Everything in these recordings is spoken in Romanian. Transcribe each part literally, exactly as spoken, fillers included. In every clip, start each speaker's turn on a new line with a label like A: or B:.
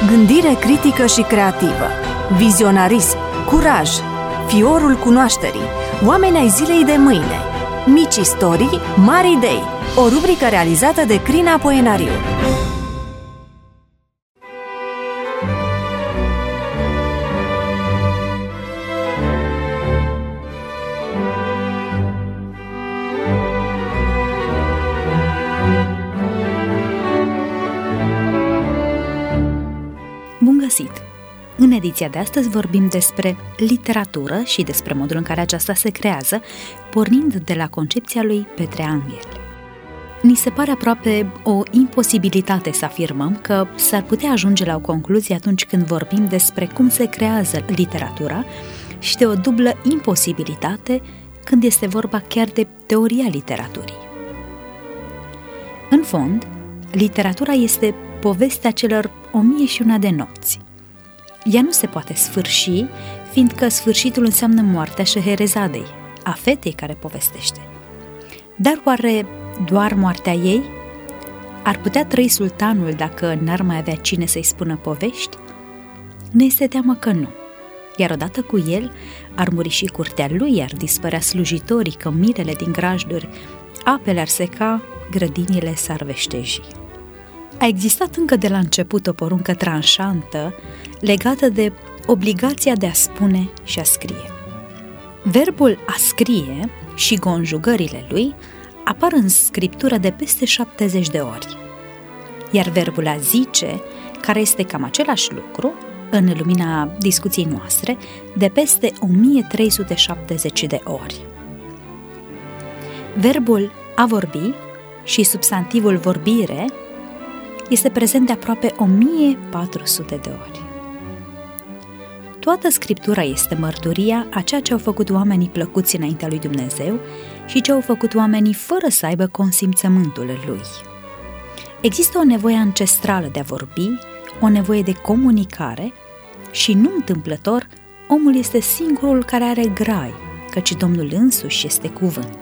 A: Gândire critică și creativă, vizionarism, curaj, fiorul cunoașterii, oameni ai zilei de mâine, mici istorii, mari idei. O rubrică realizată de Crina Poenariu.
B: Bun găsit! În ediția de astăzi vorbim despre literatură și despre modul în care aceasta se creează, pornind de la concepția lui Petre Angel. Ni se pare aproape o imposibilitate să afirmăm că s-ar putea ajunge la o concluzie atunci când vorbim despre cum se creează literatura și de o dublă imposibilitate când este vorba chiar de teoria literaturii. În fond, literatura este povestea celor o mie și una de nopți. Ea nu se poate sfârși, fiindcă sfârșitul înseamnă moartea Șeherezadei, a fetei care povestește. Dar oare doar moartea ei? Ar putea trăi sultanul dacă n-ar mai avea cine să-i spună povești? Ne este teamă că nu. Iar odată cu el ar muri și curtea lui, ar dispărea slujitorii, cămirele din grajduri, apele ar seca, grădinile s-ar veșteji. A existat încă de la început o poruncă tranșantă legată de obligația de a spune și a scrie. Verbul a scrie și conjugările lui apar în scriptură de peste șaptezeci de ori, iar verbul a zice, care este cam același lucru, în lumina discuției noastre, de peste o mie trei sute șaptezeci de ori. Verbul a vorbi și substantivul vorbire este prezent de aproape o mie patru sute de ori. Toată Scriptura este mărturia a ceea ce au făcut oamenii plăcuți înaintea lui Dumnezeu și ce au făcut oamenii fără să aibă consimțământul lui. Există o nevoie ancestrală de a vorbi, o nevoie de comunicare și, nu întâmplător, omul este singurul care are grai, căci Domnul însuși este cuvânt.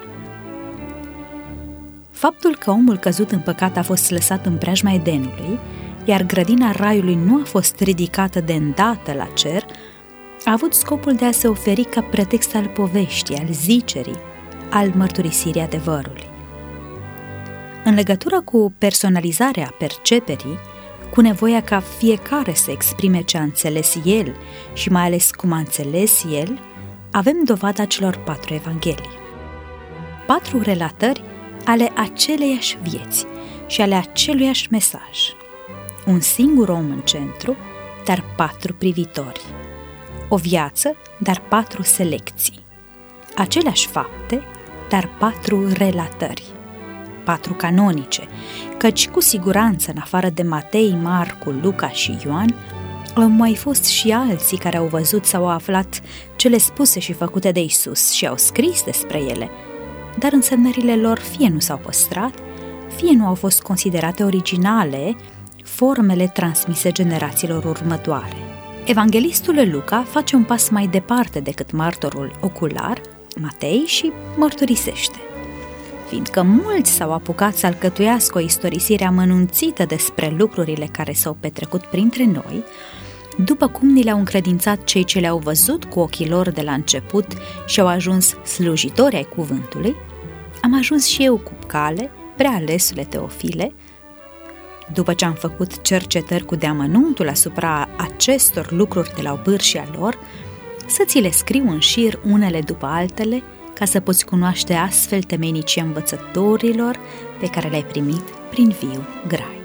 B: Faptul că omul căzut în păcat a fost lăsat în preajma Edenului, iar grădina raiului nu a fost ridicată de îndată la cer, a avut scopul de a se oferi ca pretext al poveștii, al zicerii, al mărturisirii adevărului. În legătură cu personalizarea perceperii, cu nevoia ca fiecare să exprime ce a înțeles el și mai ales cum a înțeles el, avem dovada celor patru evanghelii. Patru relatări ale aceleiași vieți și ale aceluiași mesaj. Un singur om în centru, dar patru privitori. O viață, dar patru selecții. Aceleași fapte, dar patru relatări. Patru canonice, căci cu siguranță, în afară de Matei, Marcu, Luca și Ioan, au mai fost și alții care au văzut sau au aflat cele spuse și făcute de Iisus și au scris despre ele, dar însemnările lor fie nu s-au păstrat, fie nu au fost considerate originale formele transmise generațiilor următoare. Evanghelistul Luca face un pas mai departe decât martorul ocular, Matei, și mărturisește. Fiindcă mulți s-au apucat să alcătuiască o istorisire amănunțită despre lucrurile care s-au petrecut printre noi, după cum ni le-au încredințat cei ce le-au văzut cu ochii lor de la început și au ajuns slujitori ai cuvântului, am ajuns și eu cu cale, prealesule Teofile, după ce am făcut cercetări cu deamănuntul asupra acestor lucruri de la obârșia lor, să ți le scriu în șir unele după altele, ca să poți cunoaște astfel temeinicia învățătorilor pe care le-ai primit prin viu grai.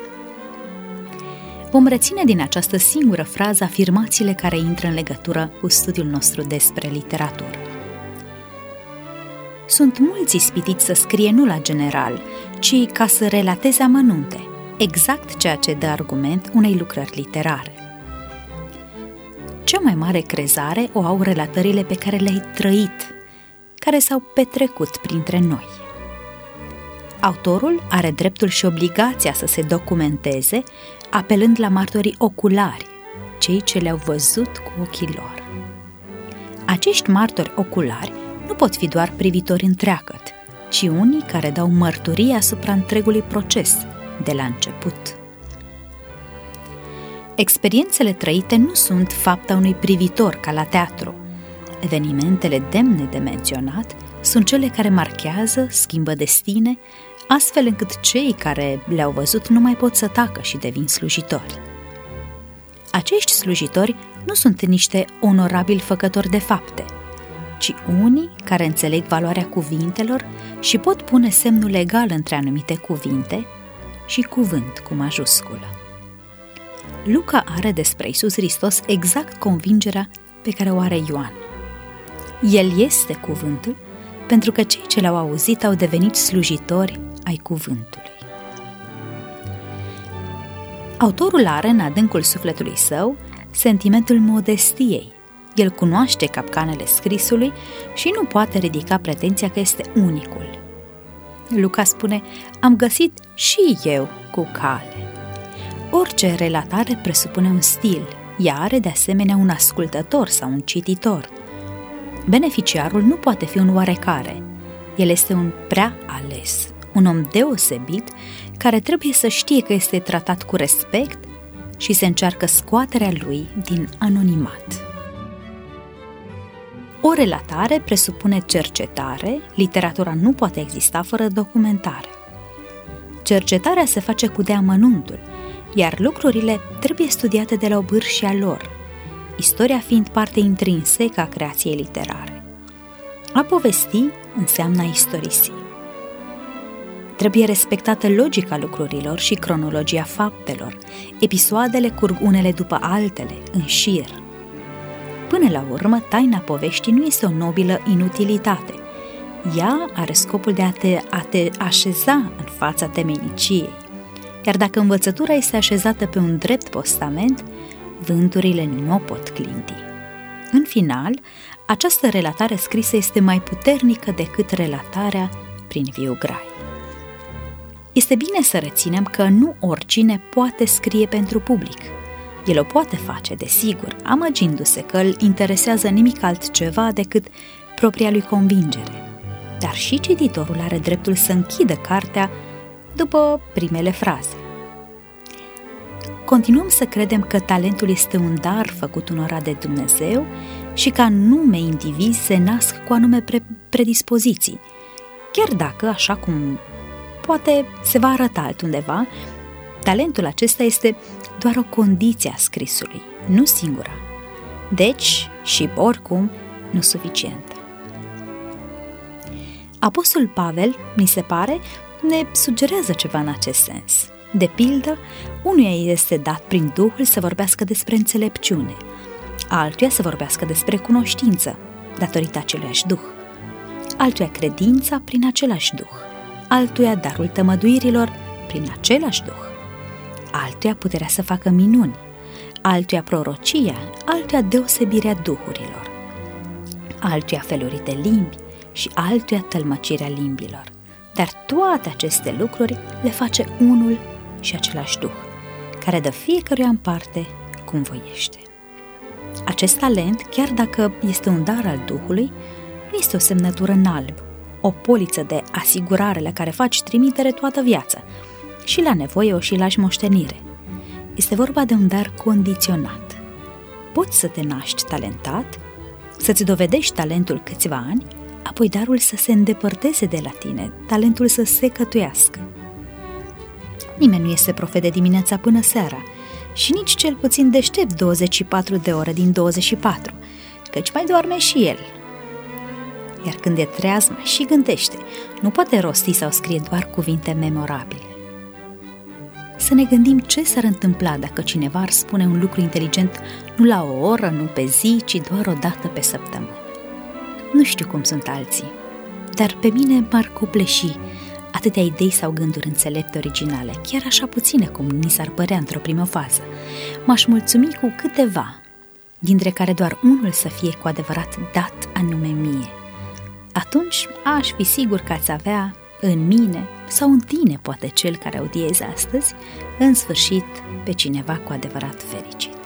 B: Vom reține din această singură frază afirmațiile care intră în legătură cu studiul nostru despre literatură. Sunt mulți ispitiți să scrie nu la general, ci ca să relateze amănunte, exact ceea ce dă argument unei lucrări literare. Cea mai mare crezare o au relatările pe care le-ai trăit, care s-au petrecut printre noi. Autorul are dreptul și obligația să se documenteze, apelând la martorii oculari, cei ce le-au văzut cu ochii lor. Acești martori oculari nu pot fi doar privitori întreagăt, ci unii care dau mărturie asupra întregului proces, de la început. Experiențele trăite nu sunt fapta unui privitor ca la teatru. Evenimentele demne de menționat sunt cele care marchează, schimbă destine, astfel încât cei care le-au văzut nu mai pot să tacă și devin slujitori. Acești slujitori nu sunt niște onorabili făcători de fapte, ci unii care înțeleg valoarea cuvintelor și pot pune semnul legal între anumite cuvinte și cuvânt cu majusculă. Luca are despre Iisus Hristos exact convingerea pe care o are Ioan. El este cuvântul, pentru că cei ce l-au auzit au devenit slujitori ai cuvântului. Autorul are în adâncul sufletului său sentimentul modestiei. El cunoaște capcanele scrisului și nu poate ridica pretenția că este unicul. Luca spune: am găsit și eu cu cale. Orice relatare presupune un stil, ea are de asemenea un ascultător sau un cititor. Beneficiarul nu poate fi un oarecare, el este un prea ales, un om deosebit care trebuie să știe că este tratat cu respect și se încearcă scoaterea lui din anonimat. O relatare presupune cercetare, literatura nu poate exista fără documentare. Cercetarea se face cu deamănuntul, iar lucrurile trebuie studiate de la obârșia lor, istoria fiind parte intrinsecă a creației literare. A povesti înseamnă a istorisi. Trebuie respectată logica lucrurilor și cronologia faptelor. Episoadele curg unele după altele, în șir. Până la urmă, taina poveștii nu este o nobilă inutilitate. Ea are scopul de a te, a te așeza în fața temeniciei. Iar dacă învățătura este așezată pe un drept postament, vânturile nu o pot clinti. În final, această relatare scrisă este mai puternică decât relatarea prin viu grai. Este bine să reținem că nu oricine poate scrie pentru public. El o poate face, desigur, amăgindu-se că îl interesează nimic altceva decât propria lui convingere. Dar și cititorul are dreptul să închidă cartea după primele fraze. Continuăm să credem că talentul este un dar făcut unora de Dumnezeu și că anume indivizi se nasc cu anume pre- predispoziții, chiar dacă, așa cum poate se va arăta altundeva, talentul acesta este doar o condiție a scrisului, nu singura. Deci, și oricum, nu suficientă. Apostolul Pavel, mi se pare, ne sugerează ceva în acest sens. De pildă, unuia este dat prin Duhul să vorbească despre înțelepciune, altuia să vorbească despre cunoștință, datorită aceluiași Duh, altuia credința prin același Duh, altuia darul tămăduirilor prin același Duh, altuia puterea să facă minuni, altuia prorocia, altuia deosebirea duhurilor, altuia feluri de limbi și altuia tălmăcirea limbilor. Dar toate aceste lucruri le face unul și același Duh, care dă fiecăruia în parte cum voiește. Acest talent, chiar dacă este un dar al Duhului, nu este o semnătură în alb, o poliță de asigurare la care faci trimitere toată viața și la nevoie o și lași moștenire. Este vorba de un dar condiționat. Poți să te naști talentat, să-ți dovedești talentul câțiva ani, apoi darul să se îndepărteze de la tine, talentul să se cătuiască. Nimeni nu este profet de dimineața până seara și nici cel puțin deștept douăzeci și patru de ore din douăzeci și patru, căci mai doarme și el. Iar când e treaz, mai și gândește, nu poate rosti sau scrie doar cuvinte memorabile. Să ne gândim ce s-ar întâmpla dacă cineva ar spune un lucru inteligent nu la o oră, nu pe zi, ci doar o dată pe săptămână. Nu știu cum sunt alții, dar pe mine m-ar copleși atâtea idei sau gânduri înțelepte originale, chiar așa puține cum ni s-ar părea într-o primă fază. M-aș mulțumi cu câteva, dintre care doar unul să fie cu adevărat dat anume mie. Atunci aș fi sigur că ați avea în mine sau în tine, poate cel care audiezi astăzi, în sfârșit pe cineva cu adevărat fericit.